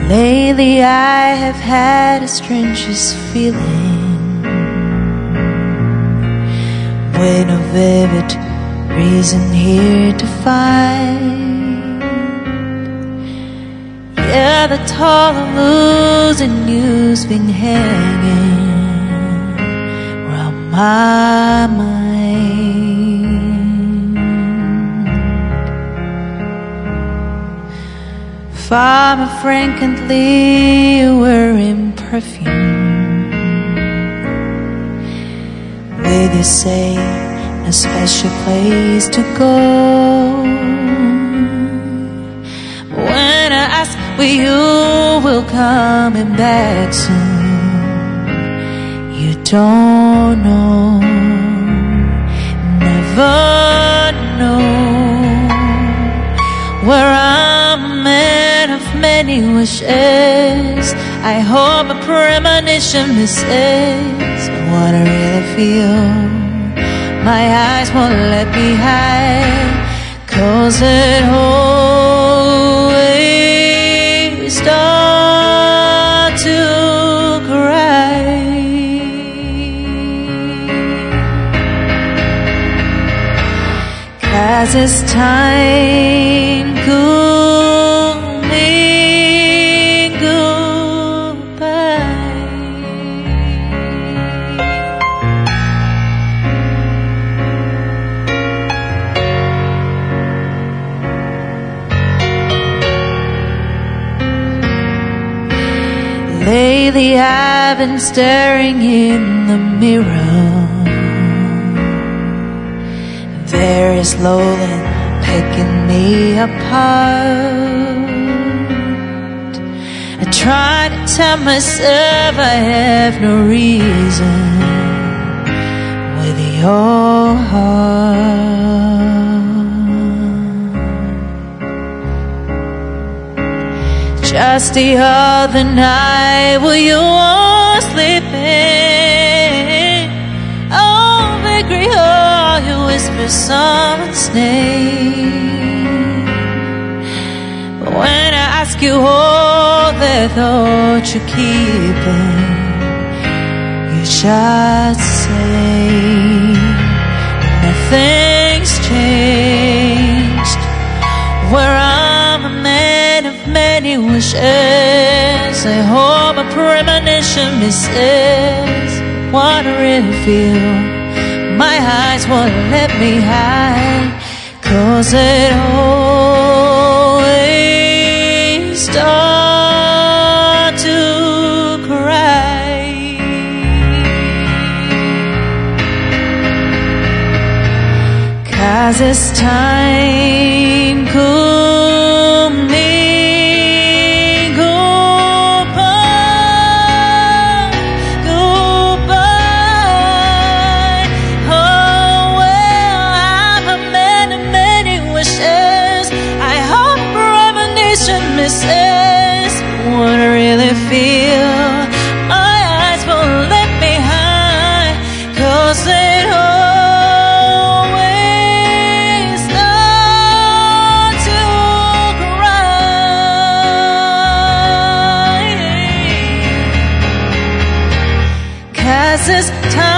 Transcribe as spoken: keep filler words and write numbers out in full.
Lately I have had a strangest feeling, with no vivid reason here to find. Yeah, the tall and losing you's been hanging round my mind. Farmer Frank and Lee were in perfume, with you say a special place to go. When I ask where you will coming back soon, you don't know, never know. Where I'm a man of many wishes, I hope a premonition misses what I really feel. My eyes won't let me hide, 'cause it always start to cry. Cause it's time could mean goodbye. Lately I've been staring in the mirror, very slowly picking me apart. I try to tell myself I have no reason with your heart. Just the other night while you were sleeping, oh, victory, oh, you whisper someone's name. But when I ask you all the thoughts you're keeping, you just say nothing's changed. Where I'm a man of many wishes, I hope a premonition misses what I really feel. My eyes won't let me hide, 'cause it always starts to cry. Cause it's time could mean goodbye, goodbye. Oh, well, I'm a man of many wishes. I hope premonition misses what I really feel. My eyes won't let me hide, 'cause it always starts to cry. 'Cause it's time